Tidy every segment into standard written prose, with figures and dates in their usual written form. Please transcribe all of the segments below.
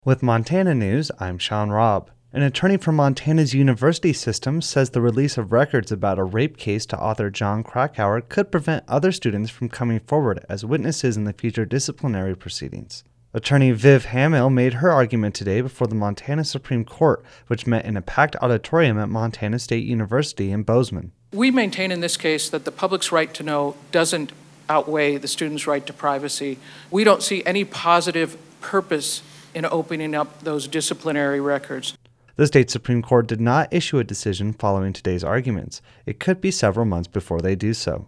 With Montana News, I'm Sean Robb. An attorney for Montana's university system says the release of records about a rape case to author Jon Krakauer could prevent other students from coming forward as witnesses in the future disciplinary proceedings. Attorney Viv Hamill made her argument today before the Montana Supreme Court, which met in a packed auditorium at Montana State University in Bozeman. We maintain in this case that the public's right to know doesn't outweigh the student's right to privacy. We don't see any positive purpose in opening up those disciplinary records. The state Supreme Court did not issue a decision following today's arguments. It could be several months before they do so.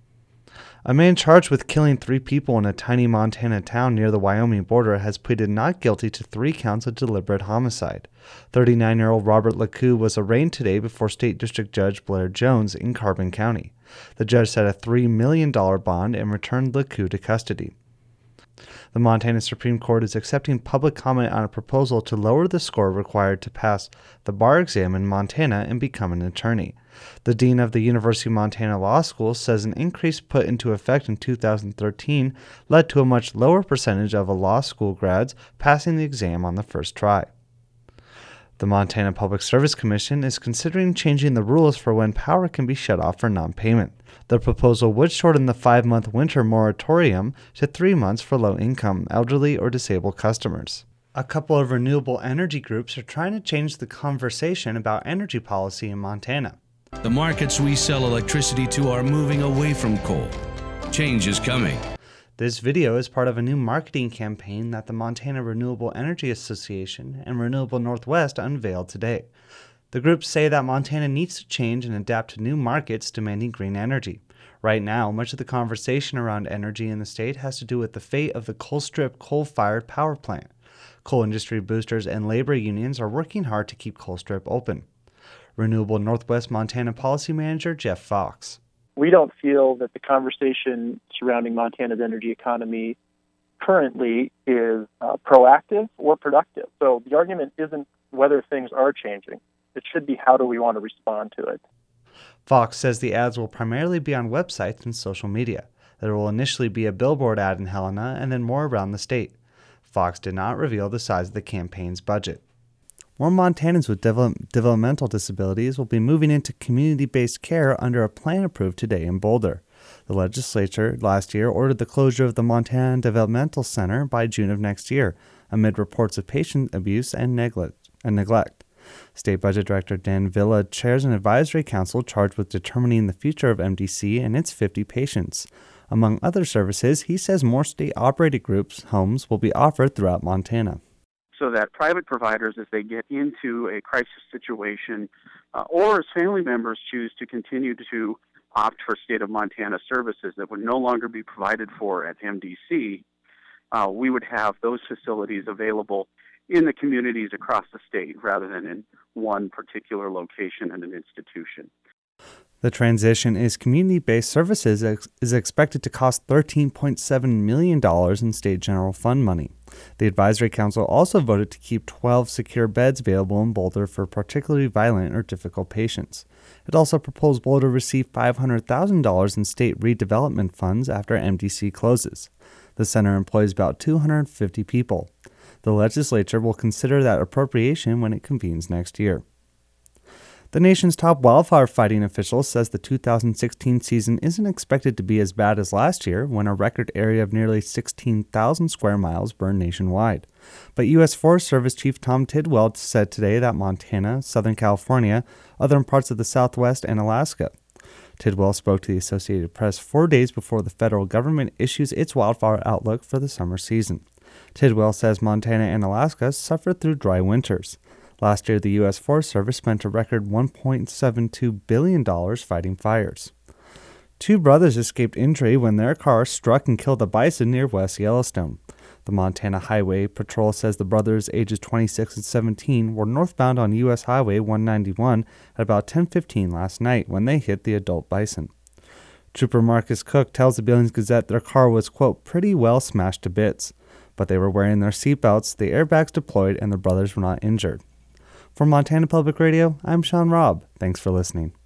A man charged with killing 3 people in a tiny Montana town near the Wyoming border has pleaded not guilty to 3 counts of deliberate homicide. 39-year-old Robert LeCoux was arraigned today before State District Judge Blair Jones in Carbon County. The judge set a $3 million bond and returned LeCoux to custody. The Montana Supreme Court is accepting public comment on a proposal to lower the score required to pass the bar exam in Montana and become an attorney. The dean of the University of Montana Law School says an increase put into effect in 2013 led to a much lower percentage of law school grads passing the exam on the first try. The Montana Public Service Commission is considering changing the rules for when power can be shut off for non-payment. The proposal would shorten the 5-month winter moratorium to 3 months for low-income, elderly, or disabled customers. A couple of renewable energy groups are trying to change the conversation about energy policy in Montana. The markets we sell electricity to are moving away from coal. Change is coming. This video is part of a new marketing campaign that the Montana Renewable Energy Association and Renewable Northwest unveiled today. The groups say that Montana needs to change and adapt to new markets demanding green energy. Right now, much of the conversation around energy in the state has to do with the fate of the Colstrip coal-fired power plant. Coal industry boosters and labor unions are working hard to keep Colstrip open. Renewable Northwest Montana Policy Manager Jeff Fox. We don't feel that the conversation surrounding Montana's energy economy currently is proactive or productive. So the argument isn't whether things are changing. It should be how do we want to respond to it. Fox says the ads will primarily be on websites and social media. There will initially be a billboard ad in Helena and then more around the state. Fox did not reveal the size of the campaign's budget. More Montanans with developmental disabilities will be moving into community-based care under a plan approved today in Boulder. The legislature last year ordered the closure of the Montana Developmental Center by June of next year, amid reports of patient abuse and neglect. State Budget Director Dan Villa chairs an advisory council charged with determining the future of MDC and its 50 patients. Among other services, he says more state-operated groups' homes will be offered throughout Montana. So that private providers, as they get into a crisis situation, or as family members choose to continue to opt for state of Montana services that would no longer be provided for at MDC, we would have those facilities available in the communities across the state rather than in one particular location and an institution. The transition is community-based services is expected to cost $13.7 million in state general fund money. The Advisory Council also voted to keep 12 secure beds available in Boulder for particularly violent or difficult patients. It also proposed Boulder receive $500,000 in state redevelopment funds after MDC closes. The center employs about 250 people. The legislature will consider that appropriation when it convenes next year. The nation's top wildfire fighting official says the 2016 season isn't expected to be as bad as last year when a record area of nearly 16,000 square miles burned nationwide. But U.S. Forest Service Chief Tom Tidwell said today that Montana, Southern California, other parts of the Southwest, and Alaska. Tidwell spoke to the Associated Press 4 days before the federal government issues its wildfire outlook for the summer season. Tidwell says Montana and Alaska suffered through dry winters. Last year, the U.S. Forest Service spent a record $1.72 billion fighting fires. 2 brothers escaped injury when their car struck and killed a bison near West Yellowstone. The Montana Highway Patrol says the brothers, ages 26 and 17, were northbound on U.S. Highway 191 at about 10:15 last night when they hit the adult bison. Trooper Marcus Cook tells the Billings Gazette their car was, quote, pretty well smashed to bits, but they were wearing their seatbelts, the airbags deployed, and the brothers were not injured. For Montana Public Radio, I'm Sean Robb. Thanks for listening.